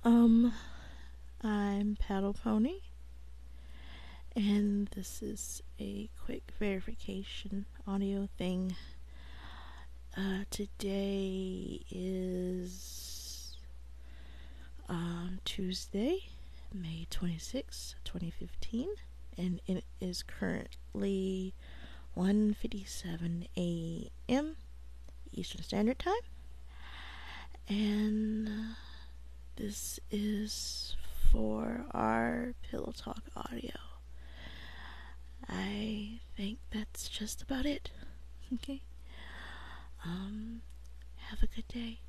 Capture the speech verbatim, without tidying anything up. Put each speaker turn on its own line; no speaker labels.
Um, I'm Paddle Pony, and this is a quick verification audio thing. Uh, today is um, Tuesday, May twenty-sixth, twenty fifteen, and it is currently one fifty-seven a.m. Eastern Standard Time, and uh, this is for our Pillow Talk audio. I think that's just about it. Okay. Um, have a good day.